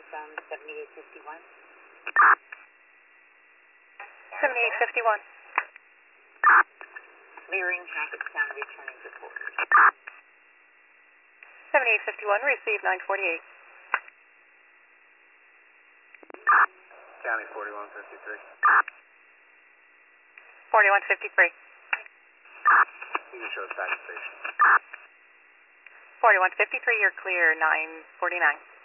7851. 7851. Clearing Hackettstown, returning to quarters. 7851, receive 948. County 4153. 4153. You can show the second station. 4153, you're clear, 949.